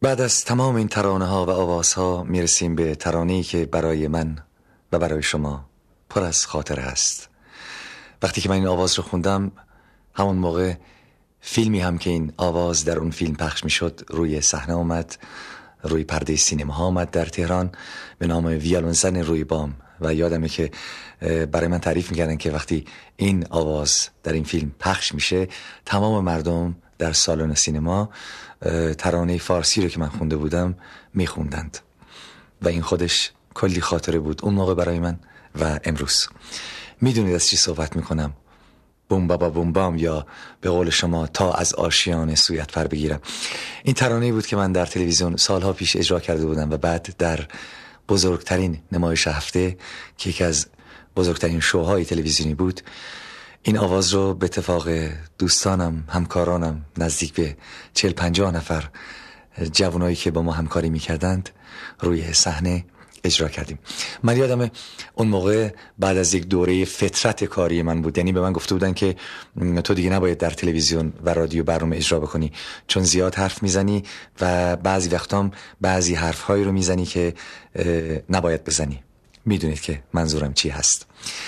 بعد از تمام این ترانه ها و آواز ها میرسیم به ترانه‌ای که برای من و برای شما پر از خاطره است. وقتی که من این آواز رو خوندم، همون موقع فیلمی هم که این آواز در اون فیلم پخش میشد روی صحنه اومد، روی پرده سینما ها اومد در تهران به نام ویولنزن روی بام. و یادمه که برای من تعریف میکردن که وقتی این آواز در این فیلم پخش میشه، تمام مردم در سالن سینما ترانه فارسی رو که من خونده بودم میخوندند و این خودش کلی خاطره بود اون موقع برای من و امروز. میدونید از چی صحبت میکنم؟ بوم بابا بوم بام، یا به قول شما تا از آشیان سویت پر بگیرم. این ترانه‌ای بود که من در تلویزیون سالها پیش اجرا کرده بودم و بعد در بزرگترین نمایش هفته که یکی از بزرگترین شوهای تلویزیونی بود، این آواز رو به اتفاق دوستانم، همکارانم، نزدیک به 40-50 نفر جوانایی که با ما همکاری میکردند روی صحنه اجرا کردیم. من یادمه اون موقع بعد از یک دوره فترت کاری من بود، یعنی به من گفته بودن که تو دیگه نباید در تلویزیون و رادیو برنامه اجرا بکنی چون زیاد حرف میزنی و بعضی وقتام بعضی حرفهایی رو میزنی که نباید بزنی. میدونید که منظورم چی هست.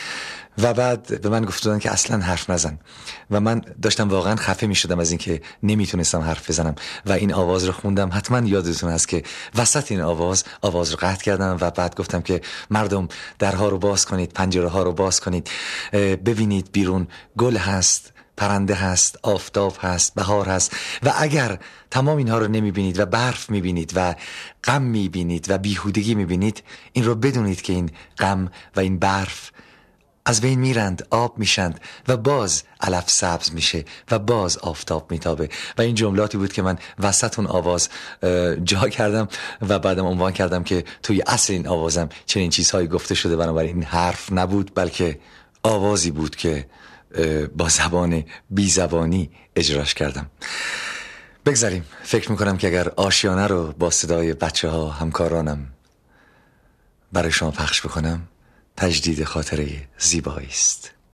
و بعد به من گفتن که اصلا حرف نزن و من داشتم واقعا خفه می شدم از این که نمیتونستم حرف بزنم و این آواز رو خوندم. حتما یادتون هست که وسط این آواز رو قطع کردم و بعد گفتم که مردم درها رو باز کنید، پنجره ها رو باز کنید، ببینید بیرون گل هست، پرنده هست، آفتاب هست، بهار هست و اگر تمام اینها رو نمیبینید و برف میبینید و غم میبینید و بیهودگی میبینید، این رو بدونید که این غم و این برف از بین میرند، آب میشند و باز علف سبز میشه و باز آفتاب میتابه. و این جملاتی بود که من وسط اون آواز جا کردم و بعدم عنوان کردم که توی اصل این آوازم چنین چیزهایی گفته شده. بنابراین حرف نبود بلکه آوازی بود که با زبان بی زبانی اجراش کردم. بگذاریم. فکر میکنم که اگر آشیانه رو با صدای بچه ها، همکارانم برای شما پخش بکنم، تجدید خاطره زیبایی است.